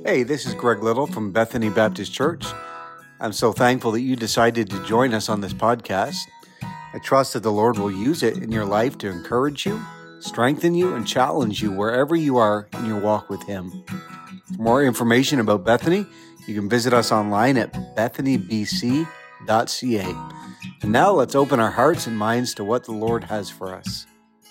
Hey, this is Greg Little from Bethany Baptist Church. I'm so thankful that you decided to join us on this podcast. I trust that the Lord will use it in your life to encourage you, strengthen you, and challenge you wherever you are in your walk with Him. For more information about Bethany, you can visit us online at bethanybc.ca. And now let's open our hearts and minds to what the Lord has for us.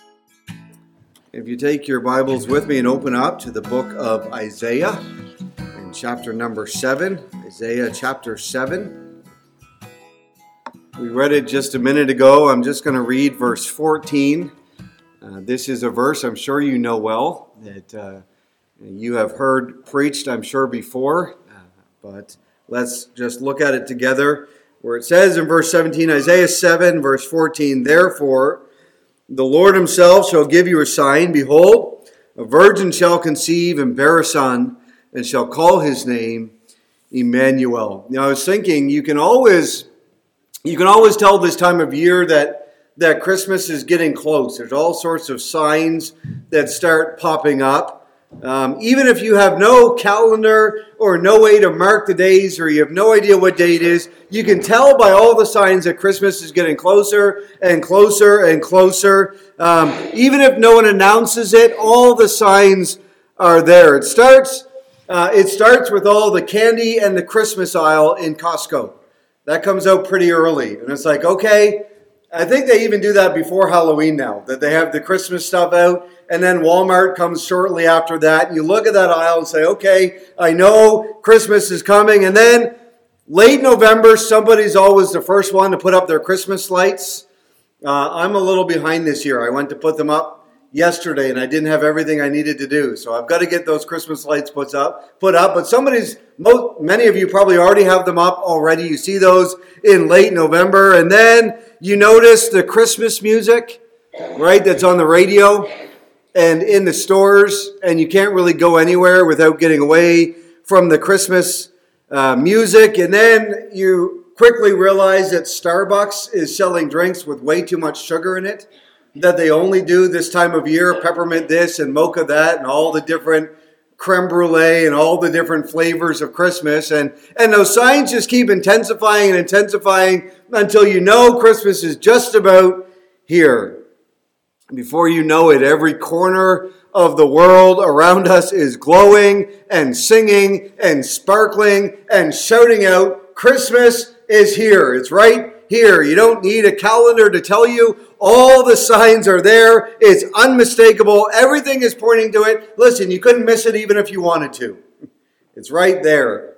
If you take your Bibles with me and open up to the book of Isaiah in chapter number 7, Isaiah chapter 7. We read it just a minute ago. I'm just going to read verse 14. This is a verse I'm sure you know well, that you have heard preached, I'm sure, before. But let's just look at it together, where it says in verse 17, Isaiah 7, verse 14, "Therefore, the Lord himself shall give you a sign. Behold, a virgin shall conceive and bear a son, and shall call his name Emmanuel." Now, I was thinking, you can always tell this time of year that Christmas is getting close. There's all sorts of signs that start popping up. Even if you have no calendar or no way to mark the days, or you have no idea what day it is, you can tell by all the signs that Christmas is getting closer and closer and closer. Even if no one announces it, all the signs are there. It starts with all the candy and the Christmas aisle in Costco. That comes out pretty early. And it's like, okay, I think they even do that before Halloween now, that they have the Christmas stuff out. And then Walmart comes shortly after that. And you look at that aisle and say, okay, I know Christmas is coming. And then late November, somebody's always the first one to put up their Christmas lights. I'm a little behind this year. I went to put them up yesterday, and I didn't have everything I needed to do. So I've got to get those Christmas lights put up. But many of you probably already have them up already. You see those in late November. And then you notice the Christmas music, right, that's on the radio and in the stores, and you can't really go anywhere without getting away from the Christmas music. And then you quickly realize that Starbucks is selling drinks with way too much sugar in it, that they only do this time of year, peppermint this and mocha that, and all the different creme brulee and all the different flavors of Christmas. And those signs just keep intensifying and intensifying until you know Christmas is just about here. Before you know it, every corner of the world around us is glowing and singing and sparkling and shouting out, Christmas is here. It's right here. You don't need a calendar to tell you. All the signs are there. It's unmistakable. Everything is pointing to it. Listen, you couldn't miss it even if you wanted to. It's right there.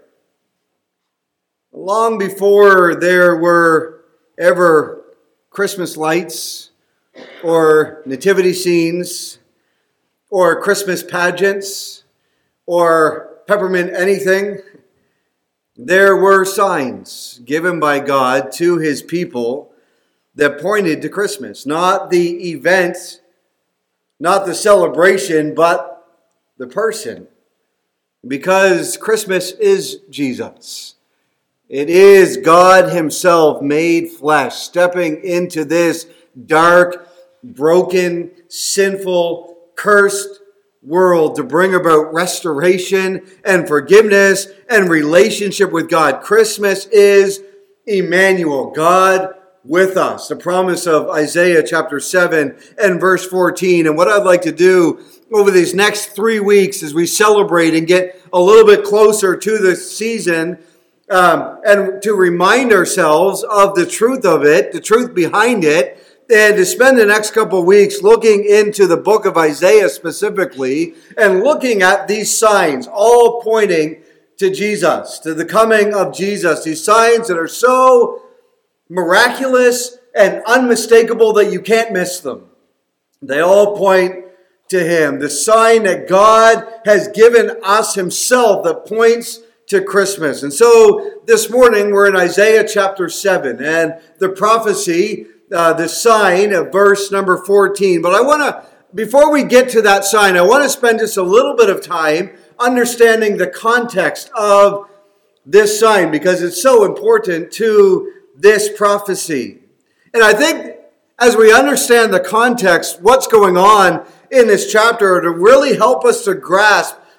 Long before there were ever Christmas lights, or nativity scenes, or Christmas pageants, or peppermint anything, there were signs given by God to his people that pointed to Christmas. Not the event, not the celebration, but the person. Because Christmas is Jesus. It is God himself made flesh, stepping into this dark, broken, sinful, cursed world to bring about restoration and forgiveness and relationship with God. Christmas is Emmanuel, God with us. The promise of Isaiah chapter 7 and verse 14. And what I'd like to do over these next 3 weeks as we celebrate and get a little bit closer to the season, and to remind ourselves of the truth of it, the truth behind it, and to spend the next couple of weeks looking into the book of Isaiah specifically and looking at these signs, all pointing to Jesus, to the coming of Jesus. These signs that are so miraculous and unmistakable that you can't miss them. They all point to him. The sign that God has given us himself that points to Christmas. And so this morning we're in Isaiah chapter 7 and the prophecy, the sign of verse number 14. But before we get to that sign, I want to spend just a little bit of time understanding the context of this sign, because it's so important to this prophecy. And I think as we understand the context, what's going on in this chapter, to really help us to grasp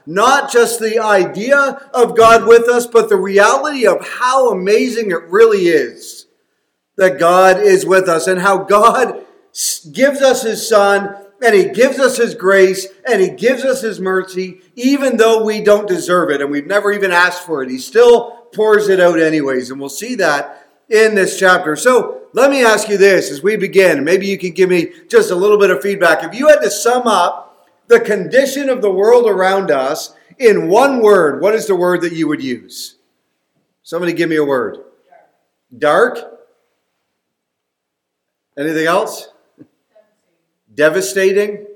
not just the idea of God with us, but the reality of how amazing it really is that God is with us and how God gives us his Son and he gives us his grace and he gives us his mercy, even though we don't deserve it and we've never even asked for it. He still pours it out anyways, and we'll see that in this chapter. So let me ask you this as we begin. Maybe you can give me just a little bit of feedback. If you had to sum up the condition of the world around us in one word, what is the word that you would use? Somebody give me a word. Dark? Anything else? Devastating?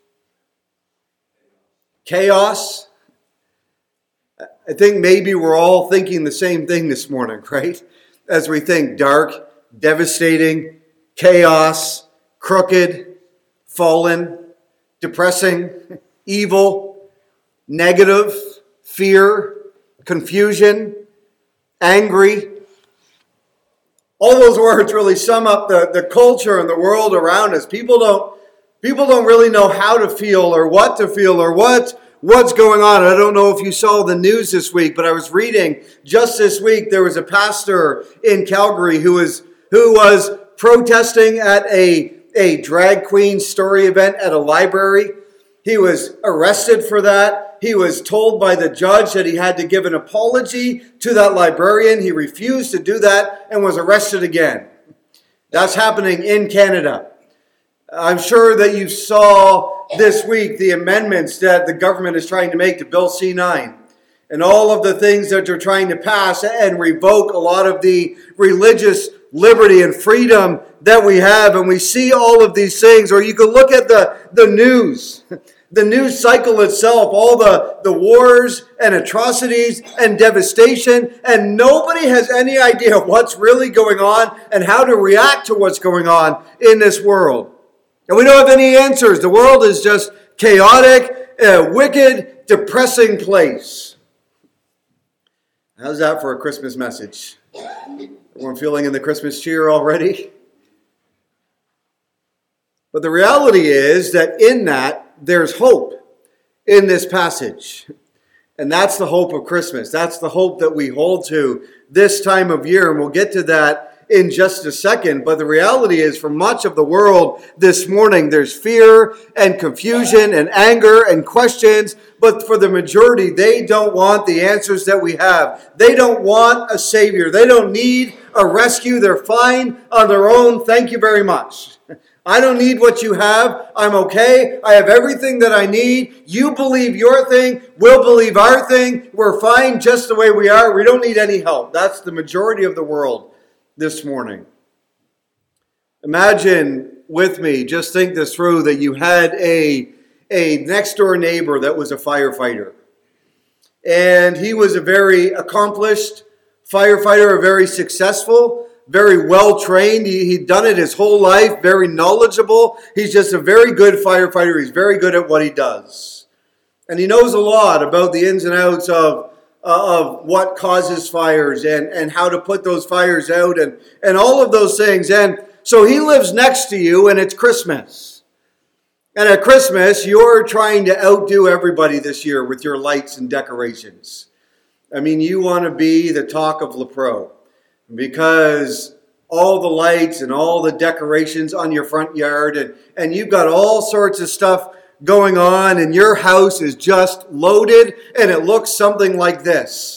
Chaos? I think maybe we're all thinking the same thing this morning, right? As we think dark, devastating, chaos, crooked, fallen, depressing, evil, negative, fear, confusion, angry. All those words really sum up the culture and the world around us. People don't really know how to feel or what to feel or what's going on. I don't know if you saw the news this week, but I was reading just this week there was a pastor in Calgary who was protesting at a drag queen story event at a library. He was arrested for that. He was told by the judge that he had to give an apology to that librarian. He refused to do that and was arrested again. That's happening in Canada. I'm sure that you saw this week the amendments that the government is trying to make to Bill C-9 and all of the things that they're trying to pass and revoke a lot of the religious liberty and freedom that we have. And we see all of these things, or you can look at the news. The news cycle itself, all the wars and atrocities and devastation, and nobody has any idea what's really going on and how to react to what's going on in this world. And we don't have any answers. The world is just chaotic, a wicked, depressing place. How's that for a Christmas message? Everyone feeling in the Christmas cheer already? But the reality is that in that, there's hope in this passage. And that's the hope of Christmas. That's the hope that we hold to this time of year. And we'll get to that in just a second. But the reality is, for much of the world this morning, there's fear and confusion and anger and questions. But for the majority, they don't want the answers that we have. They don't want a Savior. They don't need a rescue. They're fine on their own. Thank you very much. I don't need what you have. I'm okay. I have everything that I need. You believe your thing. We'll believe our thing. We're fine just the way we are. We don't need any help. That's the majority of the world this morning. Imagine with me, just think this through, that you had a next door neighbor that was a firefighter. And he was a very accomplished firefighter, a very successful, very well trained. He'd done it his whole life, very knowledgeable. He's just a very good firefighter. He's very good at what he does. And he knows a lot about the ins and outs of what causes fires and how to put those fires out and all of those things. And so he lives next to you, and it's Christmas. And at Christmas, you're trying to outdo everybody this year with your lights and decorations. I mean, you want to be the talk of La Pro, because all the lights and all the decorations on your front yard, and you've got all sorts of stuff going on, and your house is just loaded, and it looks something like this.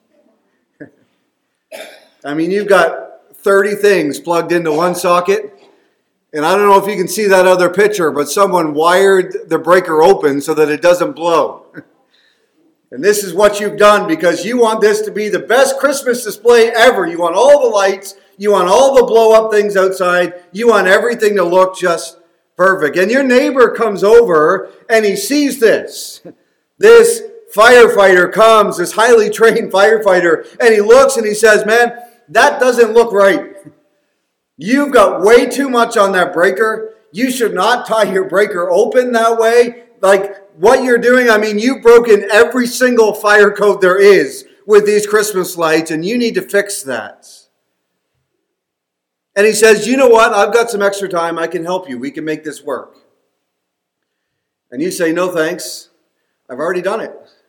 I mean, you've got 30 things plugged into one socket, and I don't know if you can see that other picture, but someone wired the breaker open so that it doesn't blow. And this is what you've done because you want this to be the best Christmas display ever. You want all the lights. You want all the blow-up things outside. You want everything to look just perfect. And your neighbor comes over and he sees this. This firefighter comes, this highly trained firefighter, and he looks and he says, "Man, that doesn't look right. You've got way too much on that breaker. You should not tie your breaker open that way. Like, what you're doing, I mean, you've broken every single fire code there is with these Christmas lights, and you need to fix that." And he says, "You know what? I've got some extra time. I can help you. We can make this work." And you say, "No, thanks. I've already done it.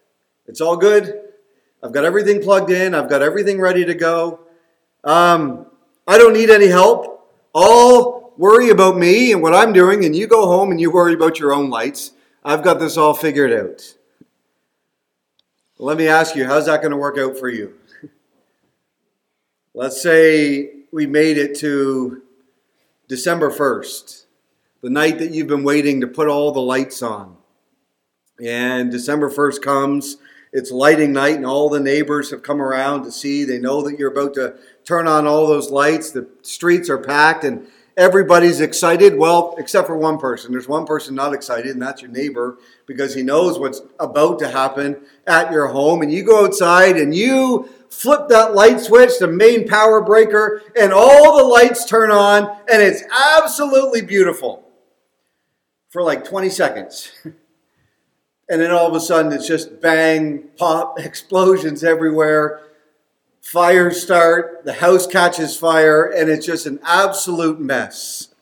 It's all good. I've got everything plugged in. I've got everything ready to go. I don't need any help. I'll worry about me and what I'm doing, and you go home and you worry about your own lights. I've got this all figured out. Let me ask you, how's that going to work out for you? Let's say we made it to December 1st, the night that you've been waiting to put all the lights on. And December 1st comes, it's lighting night, and all the neighbors have come around to see. They know that you're about to turn on all those lights. The streets are packed, and everybody's excited. Well, except for one person. There's one person not excited, and that's your neighbor, because he knows what's about to happen at your home. And you go outside, and you flip that light switch, the main power breaker, and all the lights turn on, and it's absolutely beautiful for like 20 seconds. And then all of a sudden, it's just bang, pop, explosions everywhere. Fires start, the house catches fire, and it's just an absolute mess.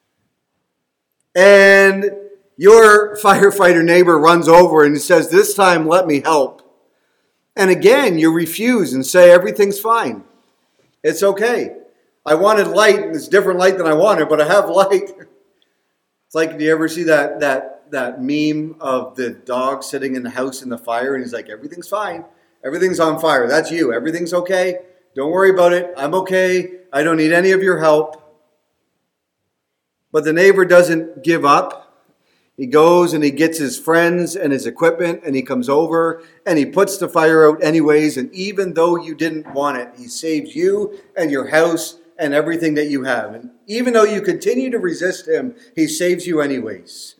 And your firefighter neighbor runs over and says, "This time, let me help." And again, you refuse and say, "Everything's fine. It's okay. I wanted light, and it's a different light than I wanted, but I have light." It's like, do you ever see that meme of the dog sitting in the house in the fire, and he's like, "Everything's fine. Everything's on fire." That's you. Everything's okay. Don't worry about it. I'm okay. I don't need any of your help. But the neighbor doesn't give up. He goes and he gets his friends and his equipment, and he comes over and he puts the fire out anyways. And even though you didn't want it, he saves you and your house and everything that you have. And even though you continue to resist him, he saves you anyways.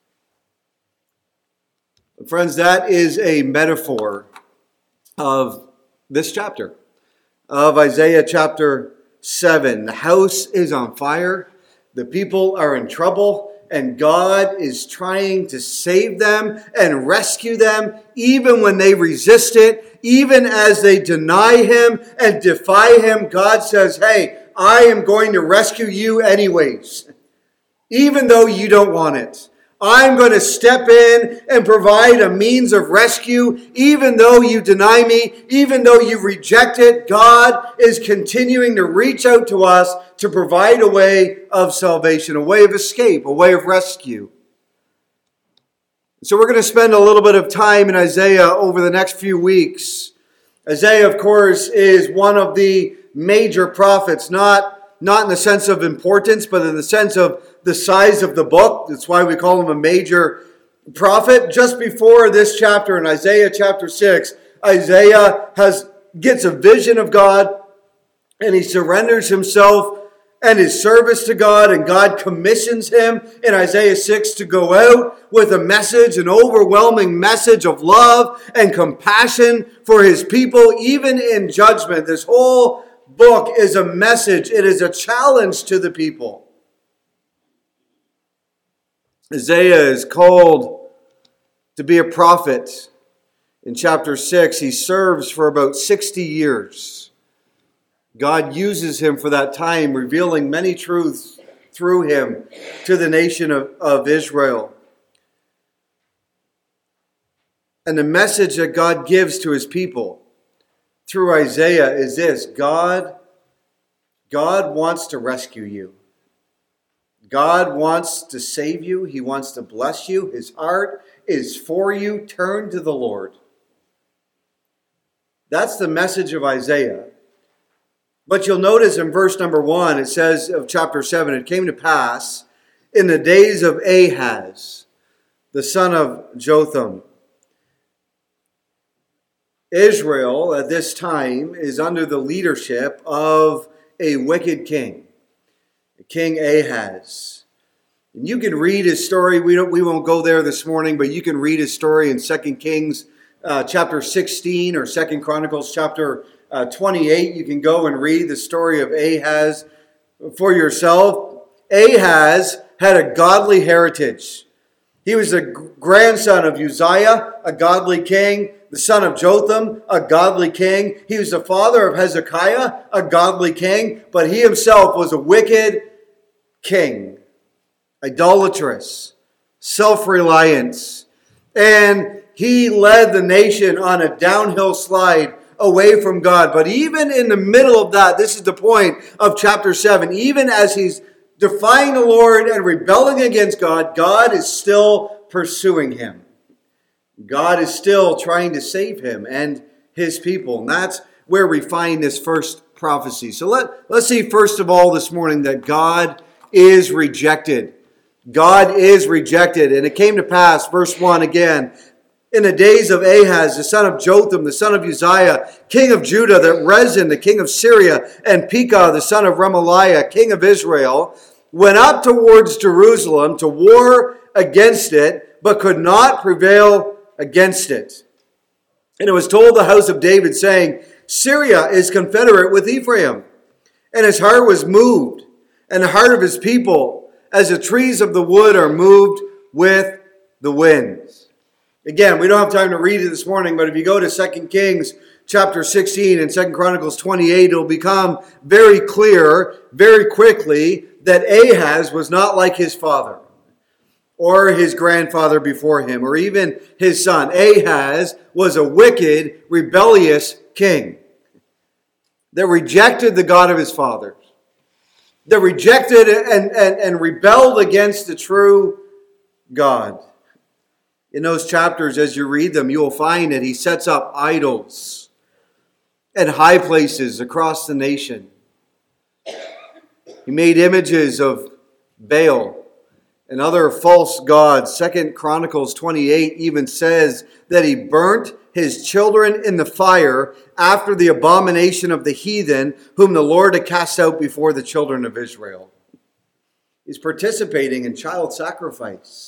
Friends, that is a metaphor of this chapter, of Isaiah chapter 7. The house is on fire. The people are in trouble. And God is trying to save them and rescue them, even when they resist it, even as they deny him and defy him. God says, "Hey, I am going to rescue you anyways, even though you don't want it. I'm going to step in and provide a means of rescue, even though you deny me, even though you reject it." God is continuing to reach out to us to provide a way of salvation, a way of escape, a way of rescue. So we're going to spend a little bit of time in Isaiah over the next few weeks. Isaiah, of course, is one of the major prophets, not in the sense of importance, but in the sense of the size of the book. That's why we call him a major prophet. Just before this chapter in Isaiah chapter 6, Isaiah gets a vision of God, and he surrenders himself and his service to God, and God commissions him in Isaiah 6 to go out with a message, an overwhelming message of love and compassion for his people, even in judgment. This whole book is a message. It is a challenge to the people. Isaiah is called to be a prophet. In chapter 6, he serves for about 60 years. God uses him for that time, revealing many truths through him to the nation of Israel. And the message that God gives to his people through Isaiah is this: God wants to rescue you. God wants to save you. He wants to bless you. His heart is for you. Turn to the Lord. That's the message of Isaiah. But you'll notice in verse number 1, it says of chapter 7, "It came to pass in the days of Ahaz, the son of Jotham." Israel at this time is under the leadership of a wicked king, King Ahaz. And you can read his story. We won't go there this morning, but you can read his story in 2 Kings chapter 16 or 2 Chronicles chapter 28. You can go and read the story of Ahaz for yourself. Ahaz had a godly heritage. He was the grandson of Uzziah, a godly king, the son of Jotham, a godly king. He was the father of Hezekiah, a godly king, but he himself was a wicked king, idolatrous, self-reliance. And he led the nation on a downhill slide away from God. But even in the middle of that, this is the point of chapter 7, even as he's defying the Lord and rebelling against God, God is still pursuing him. God is still trying to save him and his people. And that's where we find this first prophecy. So let's see first of all this morning that God is rejected. God is rejected. And it came to pass, verse 1 again, in the days of Ahaz, the son of Jotham, the son of Uzziah, king of Judah, that Rezin, the king of Syria, and Pekah, the son of Remaliah, king of Israel, went up towards Jerusalem to war against it, but could not prevail against it. And it was told the house of David, saying, Syria is confederate with Ephraim. And his heart was moved, and the heart of his people, as the trees of the wood are moved with the winds. Again, we don't have time to read it this morning, but if you go to 2 Kings chapter 16 and 2 Chronicles 28, it'll become very clear very quickly that Ahaz was not like his father or his grandfather before him or even his son. Ahaz was a wicked, rebellious king that rejected the God of his fathers, that rejected and rebelled against the true God. In those chapters, as you read them, you will find that he sets up idols at high places across the nation. He made images of Baal and other false gods. 2 Chronicles 28 even says that he burnt his children in the fire after the abomination of the heathen, whom the Lord had cast out before the children of Israel. He's participating in child sacrifice.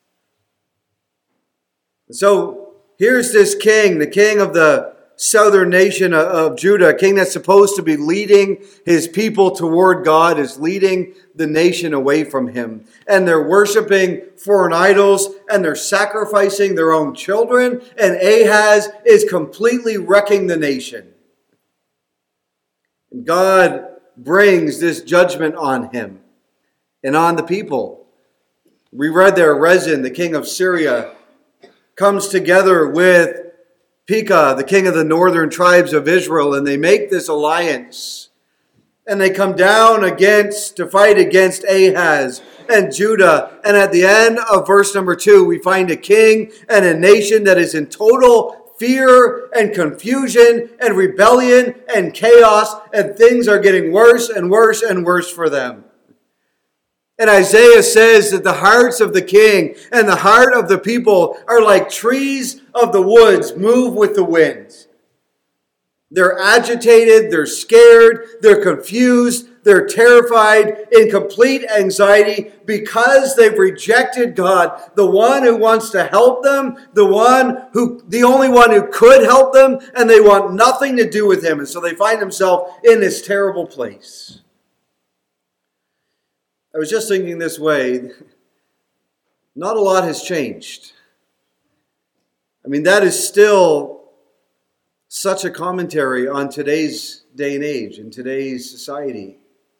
So here's this king, the king of the southern nation of Judah, a king that's supposed to be leading his people toward God, is leading the nation away from him. And they're worshiping foreign idols, and they're sacrificing their own children, and Ahaz is completely wrecking the nation. And God brings this judgment on him and on the people. We read there, Rezin, the king of Syria, comes together with Pekah, the king of the northern tribes of Israel, and they make this alliance. And they come down to fight against Ahaz and Judah. And at the end of verse number 2, we find a king and a nation that is in total fear and confusion and rebellion and chaos, and things are getting worse and worse and worse for them. And Isaiah says that the hearts of the king and the heart of the people are like trees of the woods move with the winds. They're agitated, they're scared, they're confused, they're terrified, in complete anxiety because they've rejected God, the one who wants to help them, the only one who could help them, and they want nothing to do with him. And so they find themselves in this terrible place. I was just thinking this way, not a lot has changed. I mean, that is still such a commentary on today's day and age, in today's society.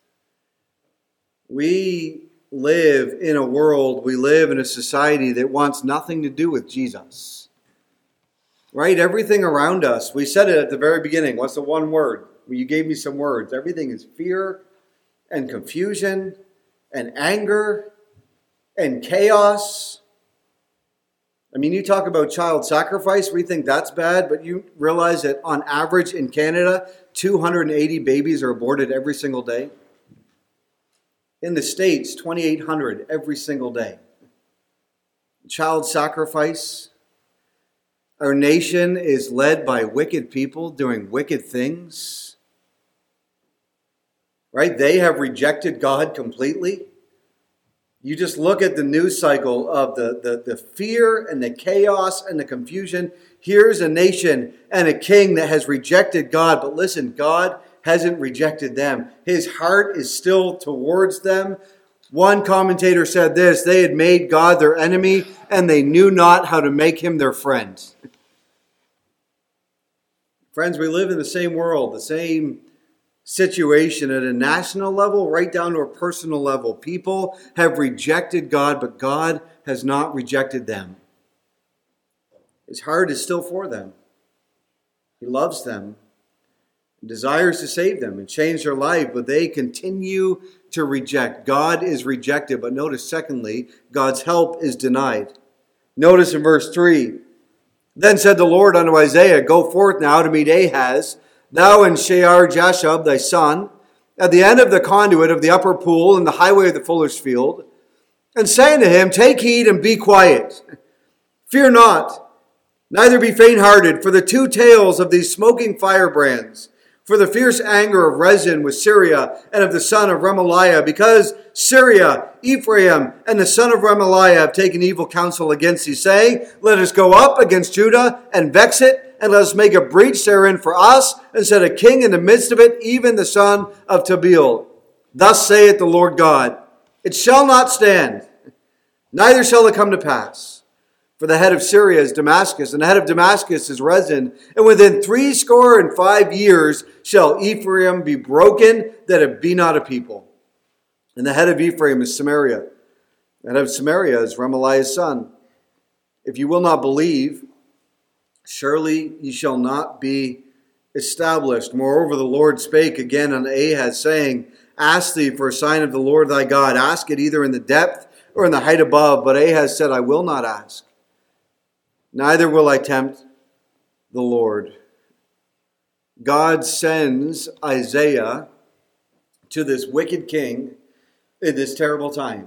We live in a society that wants nothing to do with Jesus. Right? Everything around us, we said it at the very beginning. What's the one word? You gave me some words. Everything is fear and confusion and anger and chaos. I mean, you talk about child sacrifice, we think that's bad, but you realize that on average in Canada, 280 babies are aborted every single day. In the States, 2,800 every single day. Child sacrifice. Our nation is led by wicked people doing wicked things. Right? They have rejected God completely. You just look at the news cycle of the fear and the chaos and the confusion. Here's a nation and a king that has rejected God. But listen, God hasn't rejected them. His heart is still towards them. One commentator said this: they had made God their enemy, and they knew not how to make him their friend. Friends, we live in the same world, the same situation at a national level, right down to a personal level. People have rejected God, but God has not rejected them. His heart is still for them. He loves them, desires to save them and change their life, but they continue to reject. God is rejected, but notice, secondly, God's help is denied. Notice in verse 3, Then said the Lord unto Isaiah, Go forth now to meet Ahaz, thou and Shear-Jashub thy son, at the end of the conduit of the upper pool in the highway of the fuller's field, and say unto him, Take heed and be quiet. Fear not, neither be faint-hearted, for the two tails of these smoking firebrands, for the fierce anger of Rezin with Syria and of the son of Remaliah, because Syria, Ephraim, and the son of Remaliah have taken evil counsel against thee, saying, Let us go up against Judah and vex it, and let us make a breach therein for us, and set a king in the midst of it, even the son of Tabeel. Thus saith the Lord God, It shall not stand, neither shall it come to pass. For the head of Syria is Damascus, and the head of Damascus is Rezin. And within 65 years shall Ephraim be broken, that it be not a people. And the head of Ephraim is Samaria. The head of Samaria is Remaliah's son. If you will not believe, surely ye shall not be established. Moreover, the Lord spake again unto Ahaz, saying, Ask thee for a sign of the Lord thy God. Ask it either in the depth or in the height above. But Ahaz said, I will not ask. Neither will I tempt the Lord. God sends Isaiah to this wicked king in this terrible time.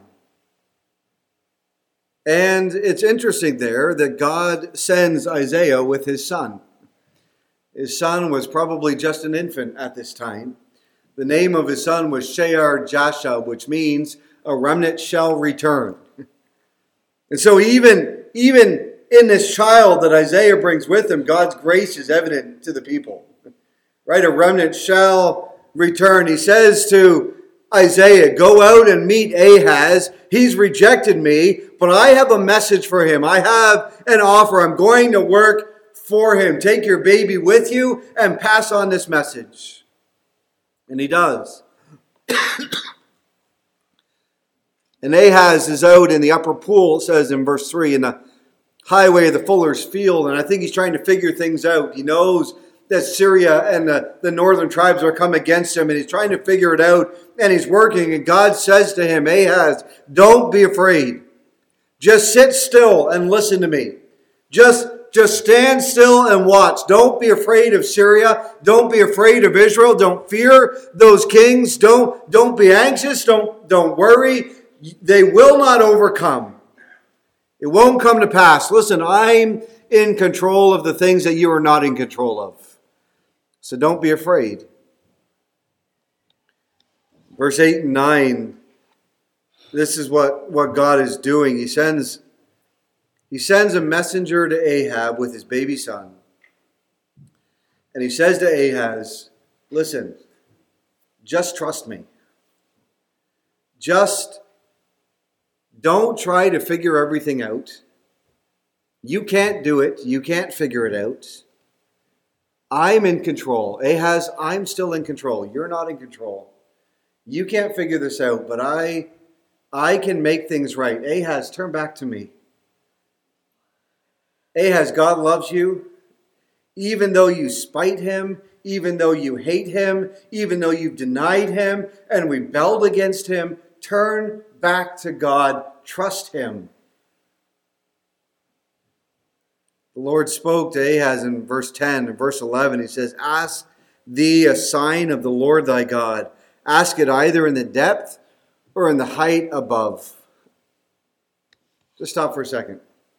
And it's interesting there that God sends Isaiah with his son. His son was probably just an infant at this time. The name of his son was Shear-Jashub, which means a remnant shall return. And so even in this child that Isaiah brings with him, God's grace is evident to the people. Right? A remnant shall return. He says to Isaiah, Go out and meet Ahaz. He's rejected me, but I have a message for him. I have an offer. I'm going to work for him. Take your baby with you and pass on this message. And he does. And Ahaz is out in the upper pool, it says in verse 3, in the highway of the fuller's field, and I think he's trying to figure things out. He knows that Syria and the northern tribes are come against him, and he's trying to figure it out, and he's working, and God says to him, Ahaz, don't be afraid. Just sit still and listen to me. Just stand still and watch. Don't be afraid of Syria. Don't be afraid of Israel. Don't fear those kings. Don't be anxious. Don't worry. They will not overcome. It won't come to pass. Listen, I'm in control of the things that you are not in control of. So don't be afraid. Verse 8 and 9, this is what God is doing. He sends a messenger to Ahab with his baby son. And he says to Ahaz, listen, just trust me. Just don't try to figure everything out. You can't do it. You can't figure it out. I'm in control. Ahaz, I'm still in control. You're not in control. You can't figure this out, but I can make things right. Ahaz, turn back to me. Ahaz, God loves you. Even though you spite him, even though you hate him, even though you've denied him and rebelled against him, turn back to God. Trust him. The Lord spoke to Ahaz in verse 10 and verse 11. He says, Ask thee a sign of the Lord thy God. Ask it either in the depth or in the height above. Just stop for a second.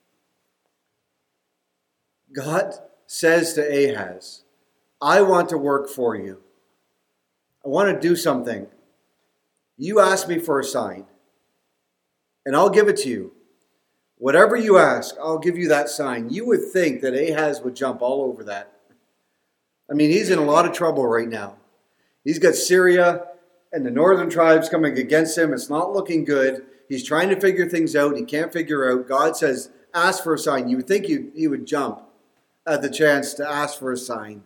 God says to Ahaz, I want to work for you. I want to do something. You ask me for a sign, and I'll give it to you. Whatever you ask, I'll give you that sign. You would think that Ahaz would jump all over that. I mean, he's in a lot of trouble right now. He's got Syria and the northern tribes coming against him. It's not looking good. He's trying to figure things out. He can't figure out. God says, ask for a sign. You would think he would jump at the chance to ask for a sign.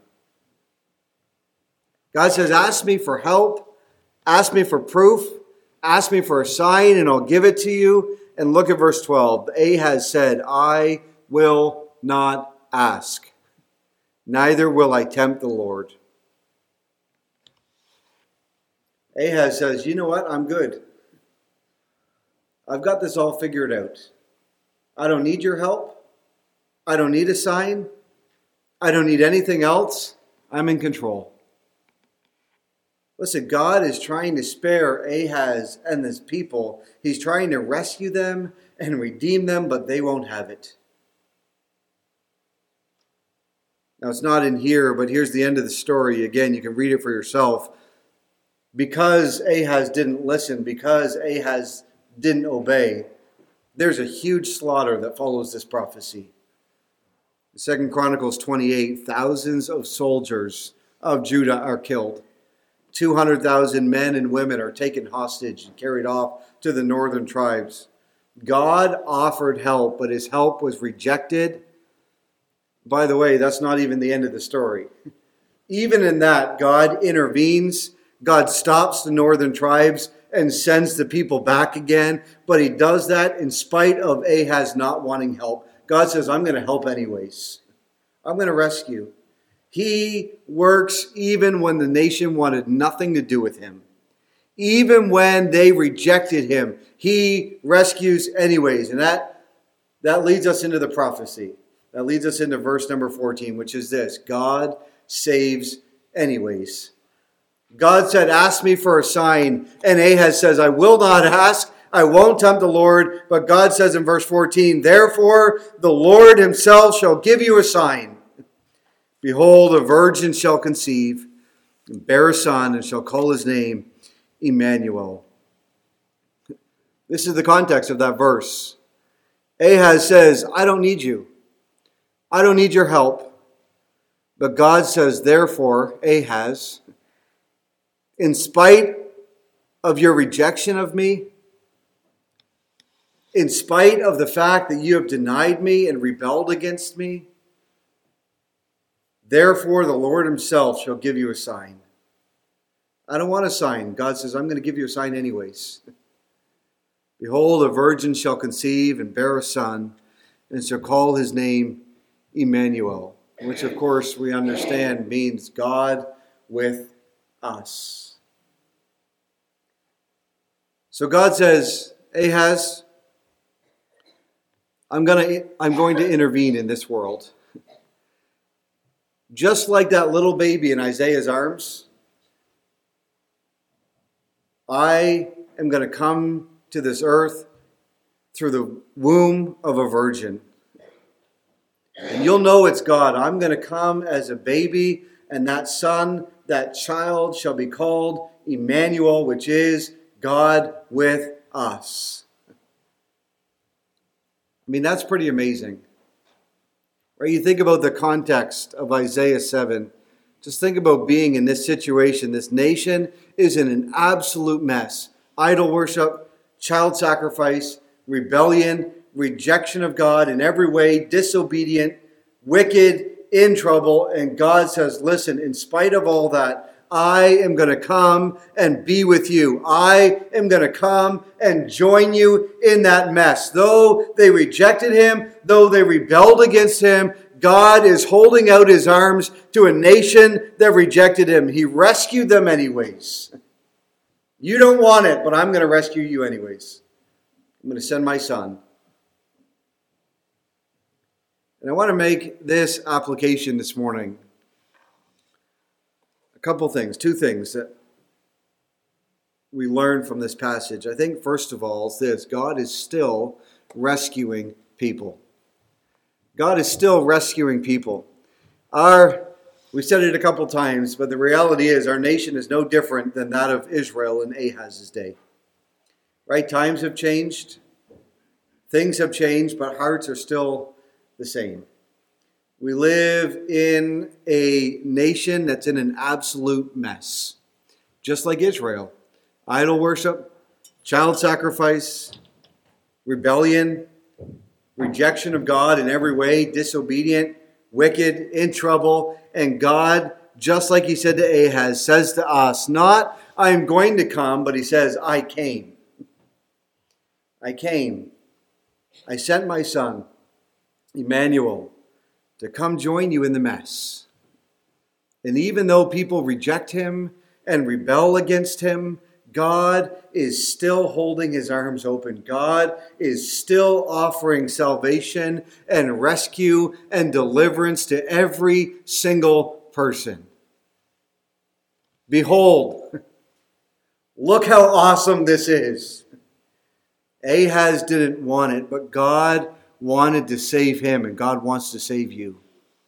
God says, ask me for help. Ask me for proof. Ask me for a sign and I'll give it to you. And look at verse 12. Ahaz said, I will not ask. Neither will I tempt the Lord. Ahaz says, you know what? I'm good. I've got this all figured out. I don't need your help. I don't need a sign. I don't need anything else. I'm in control. Listen, God is trying to spare Ahaz and his people. He's trying to rescue them and redeem them, but they won't have it. Now, it's not in here, but here's the end of the story. Again, you can read it for yourself. Because Ahaz didn't listen, because Ahaz didn't obey, there's a huge slaughter that follows this prophecy. In 2 Chronicles 28, thousands of soldiers of Judah are killed. 200,000 men and women are taken hostage and carried off to the northern tribes. God offered help, but his help was rejected. By the way, that's not even the end of the story. Even in that, God intervenes. God stops the northern tribes and sends the people back again. But he does that in spite of Ahaz not wanting help. God says, I'm going to help anyways. I'm going to rescue. He works even when the nation wanted nothing to do with him. Even when they rejected him, he rescues anyways. And that leads us into the prophecy. That leads us into verse number 14, which is this: God saves anyways. God said, ask me for a sign. And Ahaz says, I will not ask. I won't tempt the Lord. But God says in verse 14, therefore the Lord himself shall give you a sign. Behold, a virgin shall conceive and bear a son and shall call his name Emmanuel. This is the context of that verse. Ahaz says, I don't need you. I don't need your help. But God says, therefore, Ahaz, in spite of your rejection of me, in spite of the fact that you have denied me and rebelled against me, therefore the Lord himself shall give you a sign. I don't want a sign. God says, I'm going to give you a sign anyways. Behold, a virgin shall conceive and bear a son, and shall call his name Emmanuel, which of course we understand means God with us. So God says, Ahaz, I'm going to intervene in this world. Just like that little baby in Isaiah's arms, I am going to come to this earth through the womb of a virgin. And you'll know it's God. I'm going to come as a baby, and that son, that child shall be called Emmanuel, which is God with us. I mean, that's pretty amazing. Right? You think about the context of Isaiah 7. Just think about being in this situation. This nation is in an absolute mess. Idol worship, child sacrifice, rebellion, rejection of God in every way, disobedient, wicked, in trouble. And God says, listen, in spite of all that, I am going to come and be with you. I am going to come and join you in that mess. Though they rejected him, though they rebelled against him, God is holding out his arms to a nation that rejected him. He rescued them anyways. You don't want it, but I'm going to rescue you anyways. I'm going to send my son. And I want to make this application this morning. A couple things, two things that we learn from this passage. I think, first of all, is this: God is still rescuing people. God is still rescuing people. We said it a couple times, but the reality is our nation is no different than that of Israel in Ahaz's day. Right? Times have changed. Things have changed, but hearts are still the same. We live in a nation that's in an absolute mess. Just like Israel. Idol worship, child sacrifice, rebellion, rejection of God in every way, disobedient, wicked, in trouble. And God, just like he said to Ahaz, says to us, not, I am going to come, but he says, I came. I came. I sent my son, Emmanuel, to come join you in the mess. And even though people reject him and rebel against him, God is still holding his arms open. God is still offering salvation and rescue and deliverance to every single person. Behold, look how awesome this is. Ahaz didn't want it, but God wanted to save him, and God wants to save you.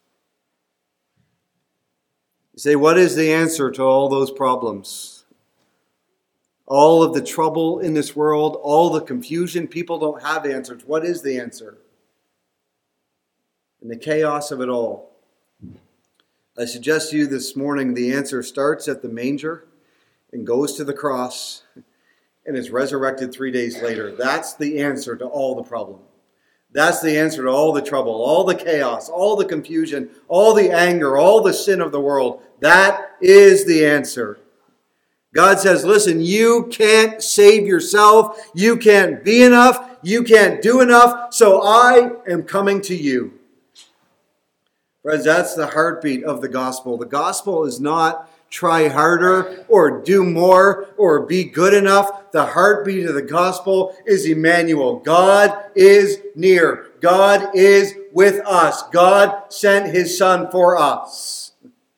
You say, what is the answer to all those problems? All of the trouble in this world, all the confusion, people don't have answers. What is the answer? In the chaos of it all, I suggest to you this morning the answer starts at the manger and goes to the cross and is resurrected 3 days later. That's the answer to all the problem. That's the answer to all the trouble, all the chaos, all the confusion, all the anger, all the sin of the world. That is the answer. God says, listen, you can't save yourself. You can't be enough. You can't do enough. So I am coming to you. Friends, that's the heartbeat of the gospel. The gospel is not try harder or do more or be good enough. The heartbeat of the gospel is Emmanuel. God is near. God is with us. God sent his Son for us.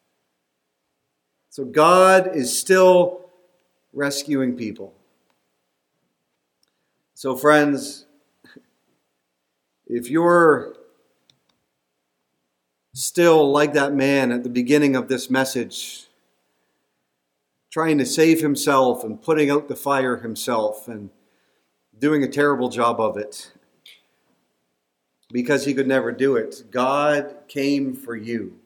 So God is still rescuing people. So friends, if you're still like that man at the beginning of this message, trying to save himself and putting out the fire himself and doing a terrible job of it because he could never do it, God came for you.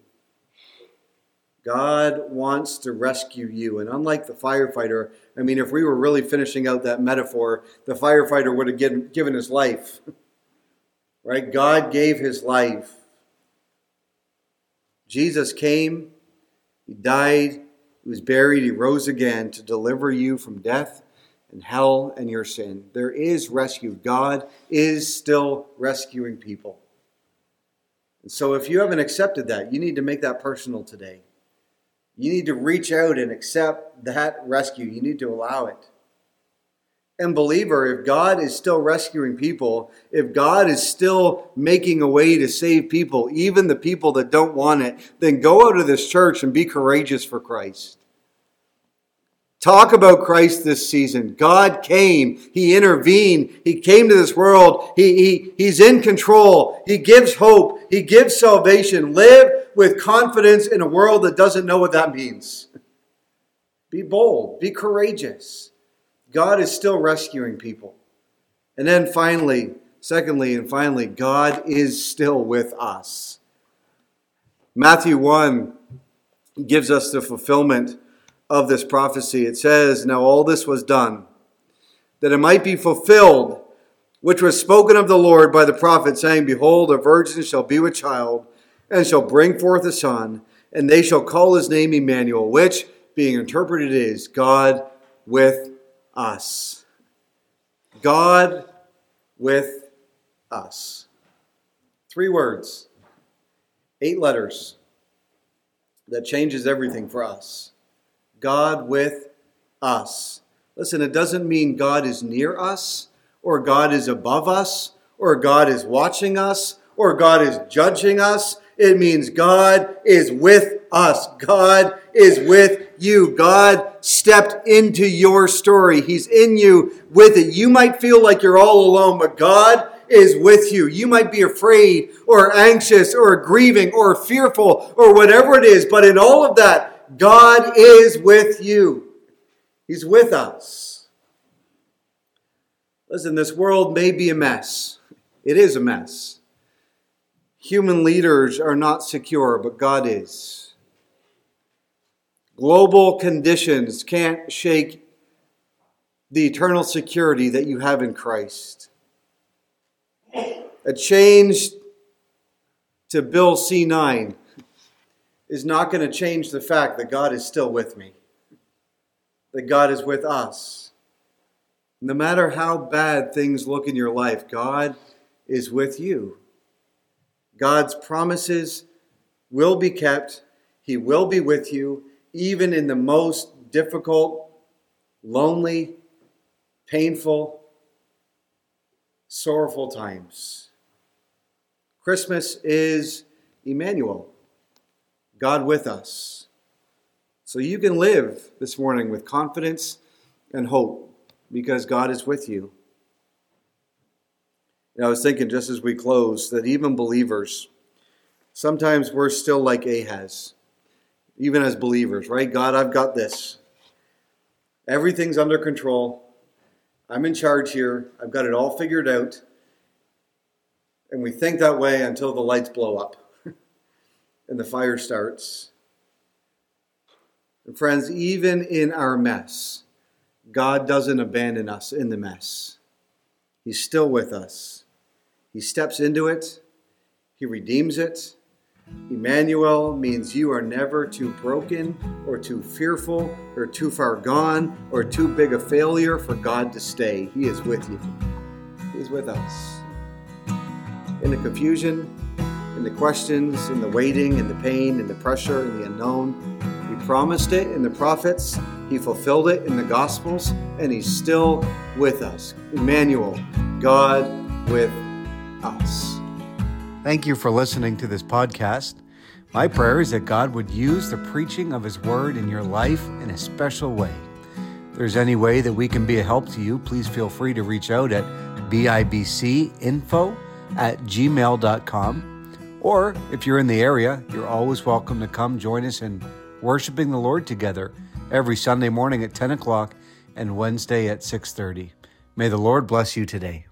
God wants to rescue you. And unlike the firefighter, I mean, if we were really finishing out that metaphor, the firefighter would have given his life. Right? God gave his life. Jesus came, he died, he was buried, he rose again to deliver you from death and hell and your sin. There is rescue. God is still rescuing people. And so if you haven't accepted that, you need to make that personal today. You need to reach out and accept that rescue. You need to allow it. And believer, if God is still rescuing people, if God is still making a way to save people, even the people that don't want it, then go out of this church and be courageous for Christ. Talk about Christ this season. God came. He intervened. He came to this world. He's in control. He gives hope. He gives salvation. Live with confidence in a world that doesn't know what that means. Be bold. Be courageous. God is still rescuing people. And then finally, God is still with us. Matthew 1 gives us the fulfillment of this prophecy. It says, now all this was done, that it might be fulfilled, which was spoken of the Lord by the prophet, saying, behold, a virgin shall be with child, and shall bring forth a son, and they shall call his name Emmanuel, which, being interpreted, is God with us. God with us. 3 words, 8 letters, that changes everything for us. God with us. Listen, it doesn't mean God is near us, or God is above us, or God is watching us, or God is judging us. It means God is with us. God is with you. God stepped into your story. He's in you with it. You might feel like you're all alone, but God is with you. You might be afraid or anxious or grieving or fearful or whatever it is, but in all of that, God is with you. He's with us. Listen, this world may be a mess. It is a mess. Human leaders are not secure, but God is. Global conditions can't shake the eternal security that you have in Christ. A change to Bill C9 is not going to change the fact that God is still with me, that God is with us. No matter how bad things look in your life, God is with you. God's promises will be kept. He will be with you, even in the most difficult, lonely, painful, sorrowful times. Christmas is Emmanuel, God with us. So you can live this morning with confidence and hope because God is with you. And I was thinking just as we close that even believers, sometimes we're still like Ahaz, even as believers, right? God, I've got this. Everything's under control. I'm in charge here. I've got it all figured out. And we think that way until the lights blow up and the fire starts. And friends, even in our mess, God doesn't abandon us in the mess. He's still with us. He steps into it. He redeems it. Emmanuel means you are never too broken or too fearful or too far gone or too big a failure for God to stay. He is with you. He's with us. In the confusion, in the questions, in the waiting, in the pain, in the pressure, in the unknown, He promised it in the prophets. He fulfilled it in the Gospels, and He's still with us. Emmanuel, God with us. Thank you for listening to this podcast. My prayer is that God would use the preaching of His Word in your life in a special way. If there's any way that we can be a help to you, please feel free to reach out at bibcinfo@gmail.com. Or if you're in the area, you're always welcome to come join us in worshiping the Lord together every Sunday morning at 10 o'clock and Wednesday at 6:30. May the Lord bless you today.